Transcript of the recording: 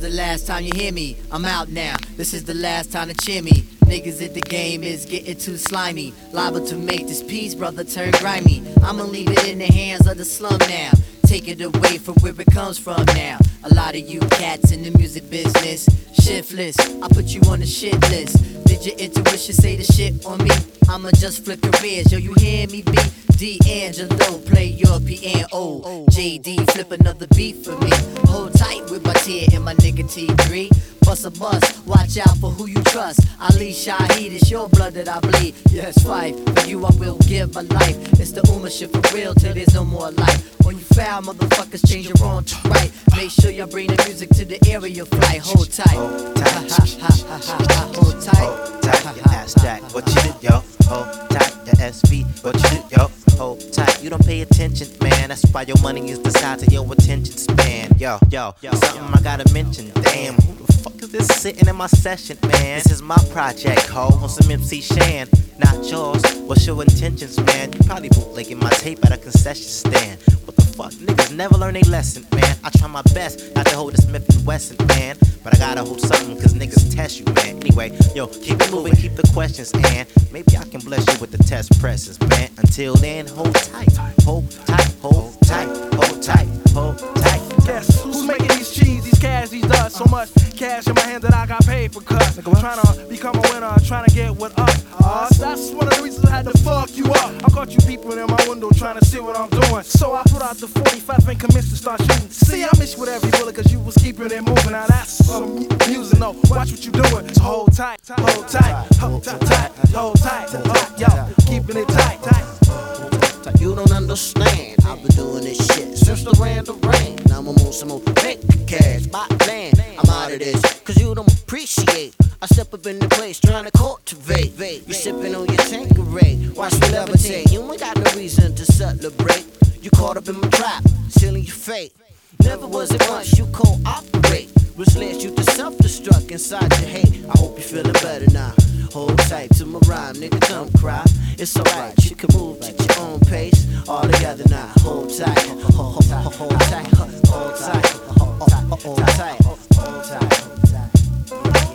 the last time you hear me. I'm out now, this is the last time to cheer me. Niggas at the game is getting too slimy. Liable to make this piece, brother, turn grimy. I'ma leave it in the hands of the slum now. Take it away from where it comes from now. A lot of you cats in the music business, shiftless, I put you on the shit list. Did your intuition say the shit on me? I'ma just flip careers, yo, you hear me, B? D'Angelo, play your piano. JD, flip another beat for me. Hold tight with my tear and my nigga T3. Bust a bus, watch out for who you trust. Ali Shaheed, it's your blood that I bleed. Yes, fight for you, I will give my life. It's the Uma shit for real till there's no more life. When you foul, motherfuckers change your wrong to right. Make sure y'all bring the music to the area flight. Hold tight, hold tight, hold tight. Hold tight, your ass jack, what you did, yo? Hold tight, your SB, what you did, yo? Hold tight, you don't pay attention, man. That's why your money is the size of your attention span. Yo, something I gotta mention. Damn, who the fuck is this sitting in my session, man? This is my project, ho, on some MC Shan, not yours. What's your intentions, man? You probably bootlegging my tape at a concession stand. What the fuck? Niggas never learn a lesson, man. I try my best not to hold a Smith & Wesson, man, but I gotta hold something cause niggas test you, man. Anyway, yo, keep it moving, keep the questions, and maybe I can bless you with the test presses, man. Until then, hold tight, hold tight, hold tight, hold tight, hold tight. Guess who's making these cheese, these cash, these dust? So much cash in my hand that I got paid for cuts. Trying to become a winner, trying to get what up. That's one of the reasons I had to fuck you up. I caught you peeping in my window trying to see what I'm doing. So I put out the 45 and commenced to start shooting. See, I miss you with every bullet cause you was keeping it moving. Now that's some music, no, watch what you doing. So hold tight, hold tight, hold tight, hold tight, yo, keeping it tight. You don't understand, I've been doing this shit since the rain. Now I'm on some more bank cash, buy land, I'm out of this, cause you don't appreciate. I step up in the place trying to cultivate. You sipping on your Tanqueray, watch me levitate. You ain't got no reason to celebrate. You caught up in my trap, sealing your fate. Never was it once you cooperate, which led you to self-destruct inside your hate. I hope you feeling better now. Hold tight to my rhyme, nigga, don't cry. It's alright, you can move at your own pace. All together now, hold tight, hold tight, hold tight, hold tight, hold tight, hold tight, hold tight.